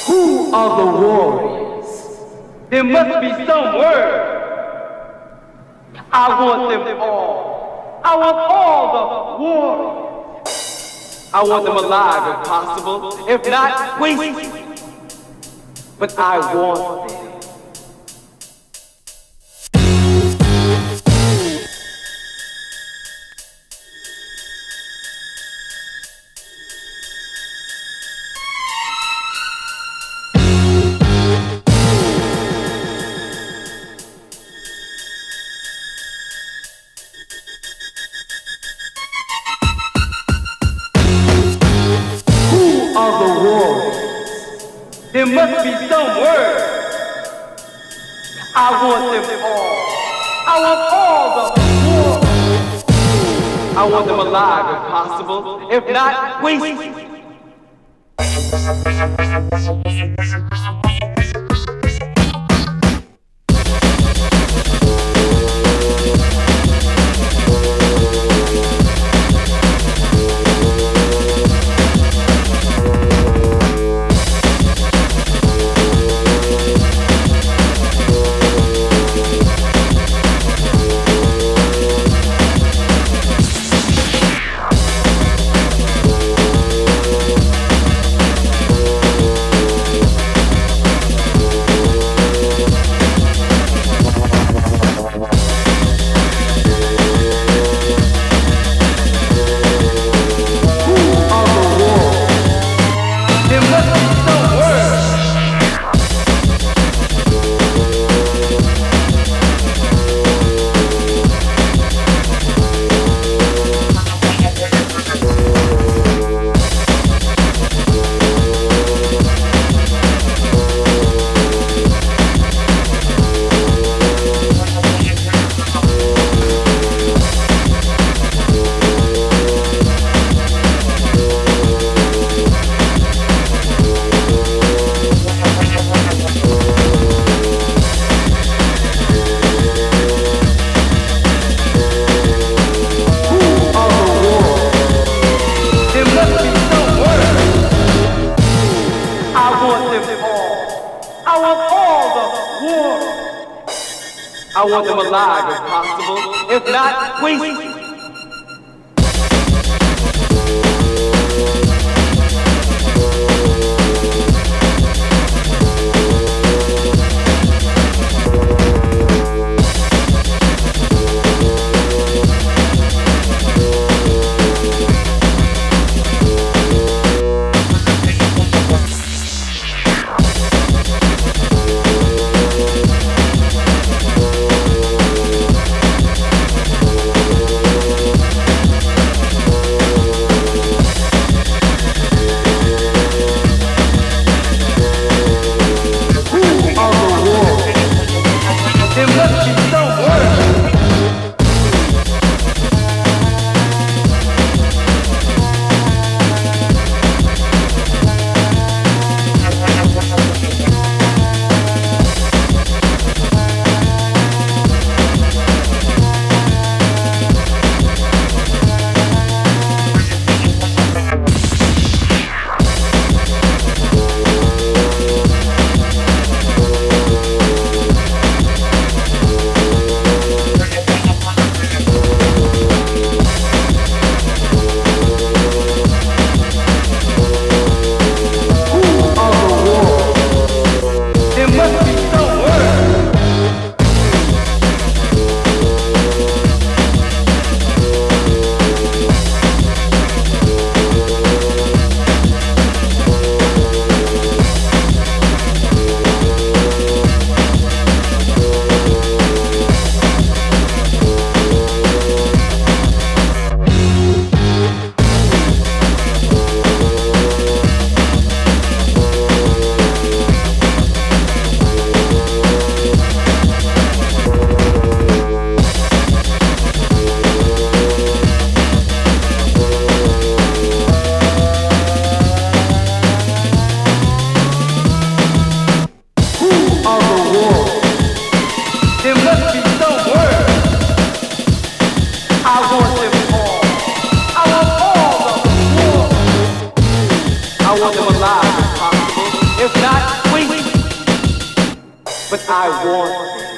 Who are the warriors? There must be some word. I want them all. I want all the warriors. I want them alive if possible. If not, wasted. But I want them. There must be some word. I want them all. I want all the warriors. I want them alive if possible. If not, wasted. I want them alive if possible. If not, wasted. just not wait, but I want